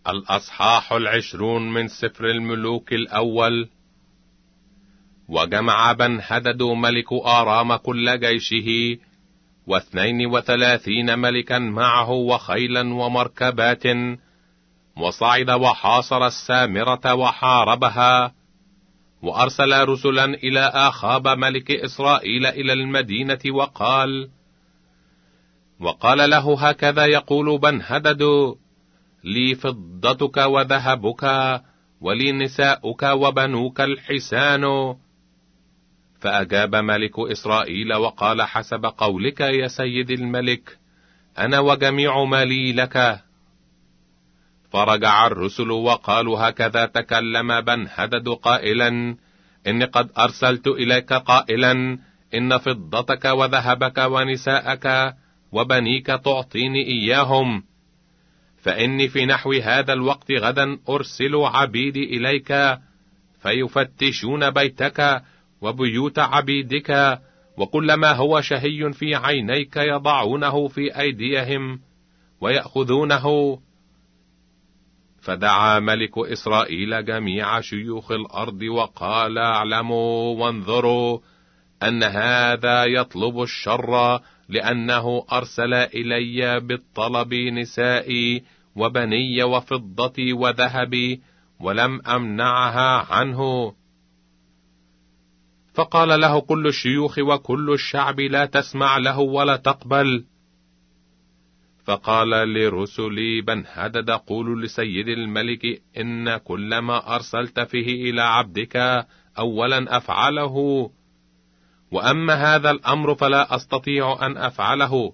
الأصحاح 20 من سفر الملوك الأول. وجمع بنهدد ملك آرام كل جيشه 32 ملكا معه وخيلا ومركبات، وصعد وحاصر السامرة وحاربها، وأرسل رسلا إلى آخاب ملك إسرائيل إلى المدينة وقال له: هكذا يقول بنهدد: لي فضتك وذهبك، ولي نساؤك وبنوك الحسان. فأجاب ملك إسرائيل وقال: حسب قولك يا سيد الملك، أنا وجميع مالي لك. فرجع الرسل وقالوا: هكذا تكلم بنهدد قائلا: إني قد أرسلت إليك قائلا: إن فضتك وذهبك ونساءك وبنيك تعطيني إياهم، فإني في نحو هذا الوقت غدا أرسل عبيدي إليك فيفتشون بيتك وبيوت عبيدك، وكل ما هو شهي في عينيك يضعونه في أيديهم ويأخذونه. فدعا ملك إسرائيل جميع شيوخ الأرض وقال: اعلموا وانظروا أن هذا يطلب الشر، لأنه أرسل إلي بالطلب نسائي وبني وفضتي وذهبي، ولم أمنعها عنه. فقال له كل الشيوخ وكل الشعب: لا تسمع له ولا تقبل. فقال لرسل بنهدد: قولوا لسيد الملك: إن كل ما أرسلت فيه إلى عبدك أولا أفعله، وأما هذا الأمر فلا أستطيع أن أفعله.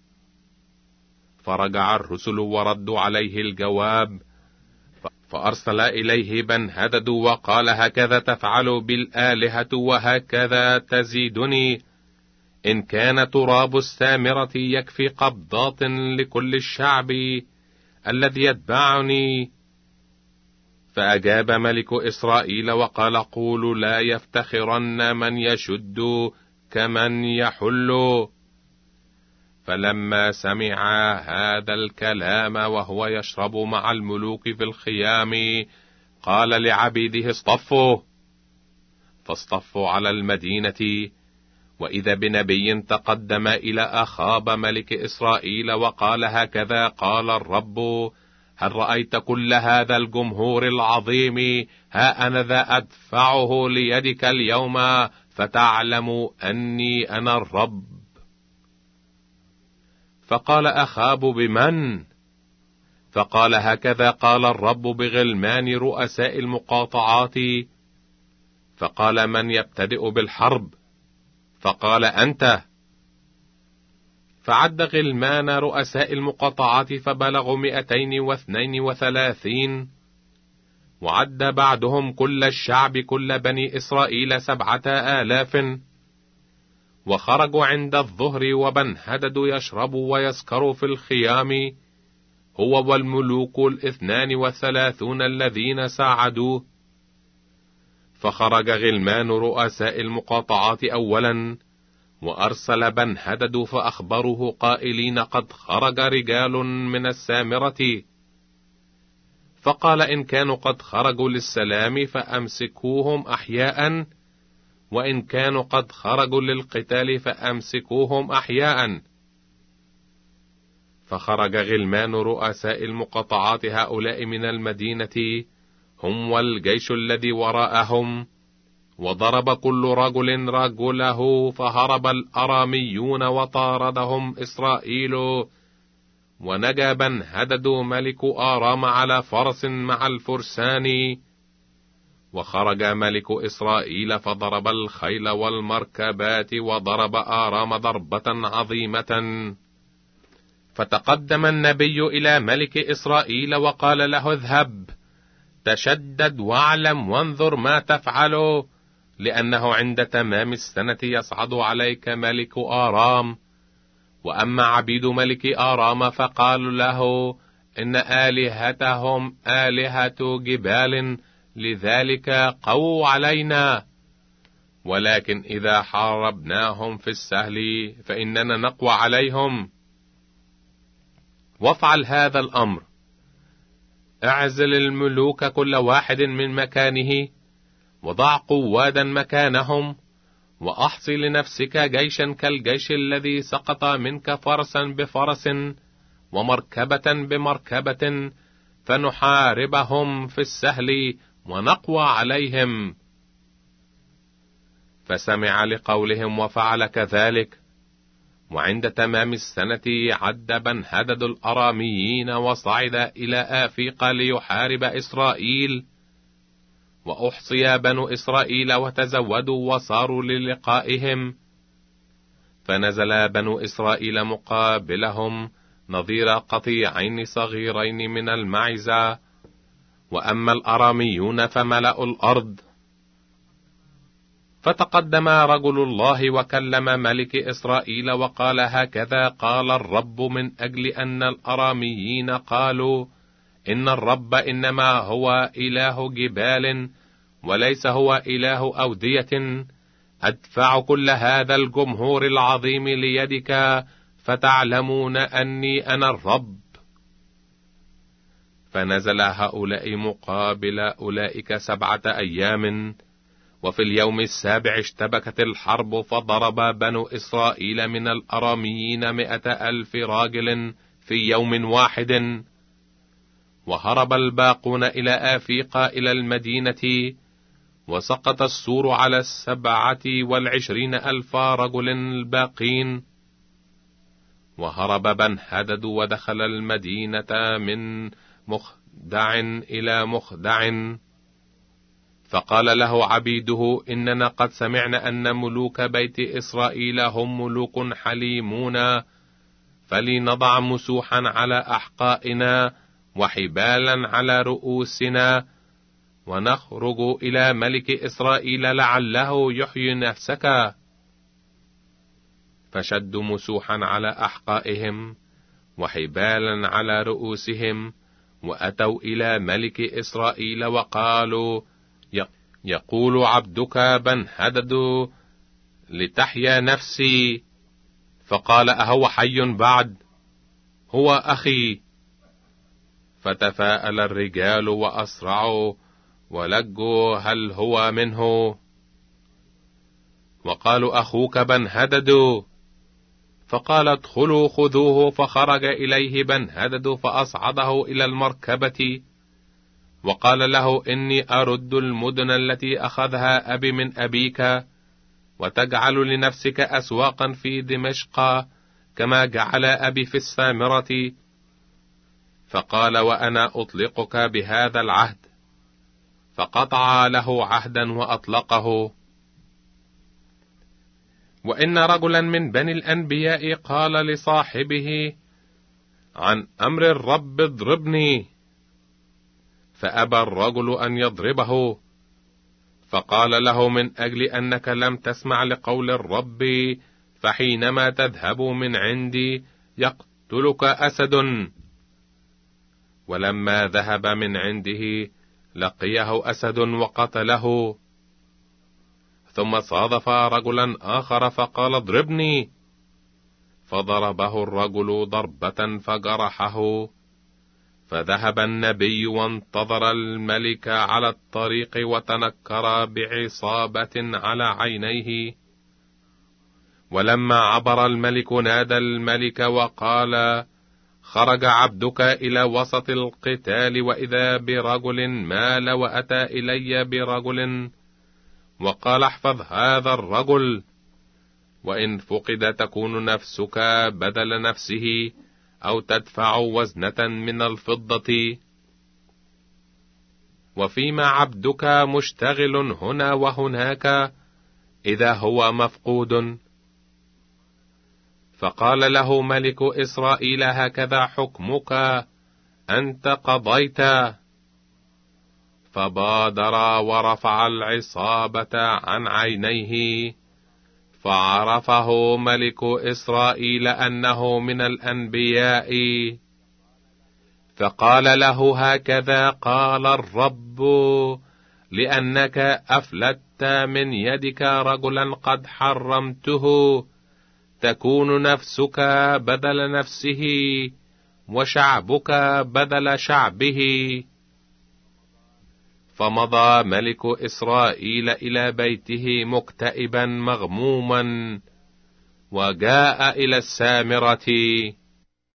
فرجع الرسل وردوا عليه الجواب، فأرسل إليه بنهدد وقال: هكذا تفعل بالآلهة وهكذا تزيدني، إن كان تراب السامرة يكفي قبضات لكل الشعب الذي يتبعني. فأجاب ملك إسرائيل وقال: قولوا: لا يفتخرن من يشد كمن يحل. فلما سمع هذا الكلام وهو يشرب مع الملوك في الخيام، قال لعبيده: اصطفوا. فاصطفوا على المدينة، وإذا بنبي تقدم إلى آخاب ملك إسرائيل وقال: هكذا قال الرب: هل رأيت كل هذا الجمهور العظيم؟ ها أنا ذا أدفعه ليدك اليوم، فتعلم أني أنا الرب. فقال أخاب: بمن؟ فقال: هكذا قال الرب: بغلمان رؤساء المقاطعات. فقال: من يبتدئ بالحرب؟ فقال: أنت. فعد غلمان رؤساء المقاطعات فبلغوا 232، وعد بعدهم كل الشعب كل بني إسرائيل 7000. وخرجوا عند الظهر، وبنهدد يشرب ويسكر في الخيام، هو والملوك 32 الذين ساعدوه. فخرج غلمان رؤساء المقاطعات أولا، وأرسل بنهدد فأخبروه قائلين: قد خرج رجال من السامرة. فقال: إن كانوا قد خرجوا للسلام فأمسكوهم أحياء، وإن كانوا قد خرجوا للقتال فأمسكوهم أحياء. فخرج غلمان رؤساء المقاطعات هؤلاء من المدينة، هم والجيش الذي وراءهم، وضرب كل رجل رجله، فهرب الأراميون وطاردهم إسرائيل. ونجا بنهدد ملك آرام على فرس مع الفرسان. وخرج ملك إسرائيل فضرب الخيل والمركبات، وضرب آرام ضربة عظيمة. فتقدم النبي إلى ملك إسرائيل وقال له: اذهب، تشدد واعلم وانظر ما تفعل، لأنه عند تمام السنة يصعد عليك ملك آرام. وأما عبيد ملك آرام فقالوا له: إن آلهتهم آلهة جبال، لذلك قووا علينا، ولكن إذا حاربناهم في السهل فإننا نقوى عليهم. وافعل هذا الأمر: اعزل الملوك كل واحد من مكانه، وضع قوادا مكانهم، وأحصي لنفسك جيشا كالجيش الذي سقط منك، فرسا بفرس ومركبة بمركبة، فنحاربهم في السهل ونقوى عليهم. فسمع لقولهم وفعل كذلك. وعند تمام السنة عد بنهدد الأراميين وصعد إلى آفيق ليحارب إسرائيل، وأحصي بنو إسرائيل وتزودوا وصاروا للقائهم، فنزل بنو إسرائيل مقابلهم نظير قطيعين صغيرين من المعزة، وأما الأراميون فملأوا الأرض. فتقدم رجل الله وكلم ملك إسرائيل وقال: هكذا قال الرب، من أجل أن الأراميين قالوا إن الرب إنما هو إله جبال وليس هو إله أودية، أدفع كل هذا الجمهور العظيم ليدك، فتعلمون أني أنا الرب. فنزل هؤلاء مقابل أولئك 7 أيام، وفي اليوم السابع اشتبكت الحرب، فضرب بنو إسرائيل من الأراميين 100,000 راجل في يوم واحد. وهرب الباقون إلى آفيق إلى المدينة، وسقط السور على 27,000 رجل الباقين. وهرب بنهدد ودخل المدينة من مخدع إلى مخدع، فقال له عبيده: إننا قد سمعنا أن ملوك بيت إسرائيل هم ملوك حليمون، فلنضع مسوحا على أحقائنا وحبالا على رؤوسنا، ونخرج إلى ملك إسرائيل لعله يحيي نفسك. فشدوا مسوحا على أحقائهم وحبالا على رؤوسهم، وأتوا إلى ملك إسرائيل وقالوا: يقول عبدك بنهدد لتحيا نفسي. فقال: أهو حي بعد؟ هو أخي. فتفاءل الرجال وأسرعوا ولجوا: هل هو منه؟ وقالوا: أخوك بنهدد. فقال: ادخلوا خذوه. فخرج إليه بنهدد فأصعده إلى المركبة، وقال له: إني أرد المدن التي أخذها أبي من أبيك، وتجعل لنفسك أسواقا في دمشق كما جعل أبي في السامرة. فقال: وأنا أطلقك بهذا العهد. فقطع له عهدا وأطلقه. وإن رجلا من بني الأنبياء قال لصاحبه: عن أمر الرب اضربني. فأبى الرجل أن يضربه، فقال له: من أجل أنك لم تسمع لقول الرب، فحينما تذهب من عندي يقتلك أسد. ولما ذهب من عنده لقيه أسد وقتله. ثم صادف رجلا آخر فقال: اضربني. فضربه الرجل ضربة فجرحه. فذهب النبي وانتظر الملك على الطريق، وتنكر بعصابة على عينيه. ولما عبر الملك نادى الملك وقال: خرج عبدك إلى وسط القتال، وإذا برجل مال وأتى إلي برجل وقال: احفظ هذا الرجل، وإن فقد تكون نفسك بدل نفسه، أو تدفع وزنة من الفضة. وفيما عبدك مشتغل هنا وهناك، إذا هو مفقود. فقال له ملك إسرائيل: هكذا حكمك، أنت قضيت. فبادر ورفع العصابة عن عينيه، فعرفه ملك إسرائيل أنه من الأنبياء. فقال له: هكذا قال الرب، لأنك أفلتت من يدك رجلا قد حرمته، تكون نفسك بدل نفسه، وشعبك بدل شعبه. فمضى ملك إسرائيل إلى بيته مكتئبا مغموما، وجاء إلى السامرة